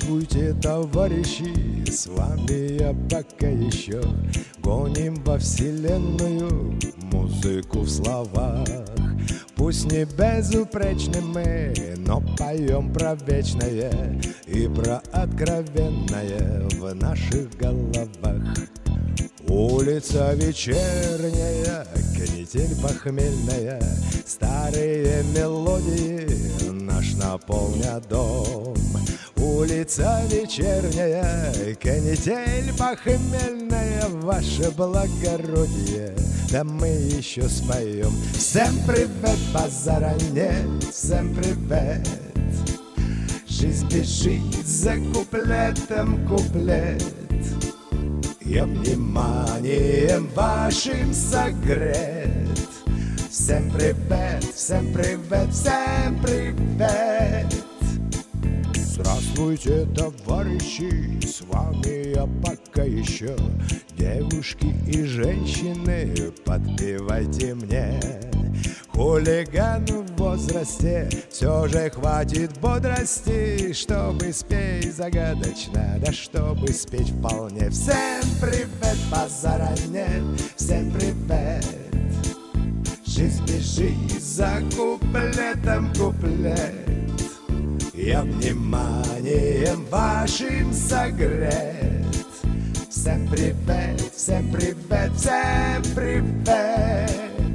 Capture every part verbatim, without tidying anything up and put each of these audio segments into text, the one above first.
Здравствуйте, товарищи, с вами я пока еще. Гоним во вселенную музыку в словах. Пусть не безупречны мы, но поем про вечное и про откровенное в наших головах. Улица вечерняя, канитель похмельная, старые мелодии наш наполнят дом. Улица вечерняя, канитель похмельная, ваше благородие, да мы еще споем. Всем привет, базара нет, всем привет. Жизнь бежит за куплетом куплет. Я вниманием вашим согрет. Всем привет, всем привет, всем привет. Здравствуйте, товарищи, с вами я пока еще. Девушки и женщины, подпевайте мне. Хулиган в возрасте, все же хватит бодрости, чтобы спеть загадочно, да чтобы спеть вполне. Всем привет, базара нет, всем привет. Жизнь бежит за куплетом куплет. Я вниманием вашим согрет. Всем привет, всем привет, всем привет.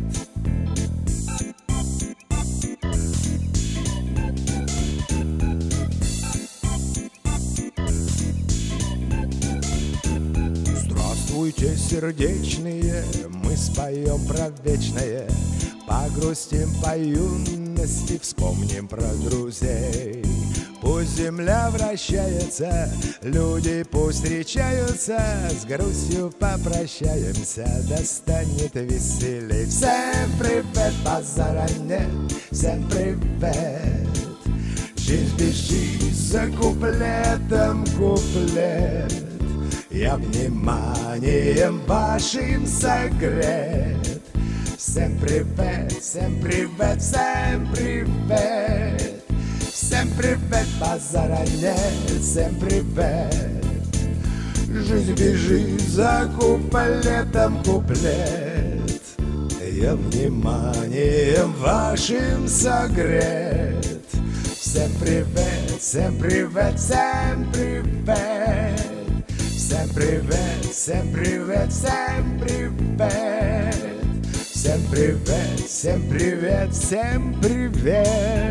Здравствуйте, сердечные, мы споем про вечное, погрустим по юности, вспомним про друзей. Пусть земля вращается, люди пусть встречаются, с грустью попрощаемся, да станет веселей. Всем привет, базара нет, всем привет. Жизнь бежит за куплетом куплет. Я вниманием вашим согрет. Всем привет, всем привет, всем привет. Всем привет, базара нет, всем привет. Жизнь бежит за куплетом куплет. Я вниманием вашим согрет. Всем привет, всем привет, всем привет. Всем привет, всем привет, всем привет. Всем привет, всем привет, всем привет.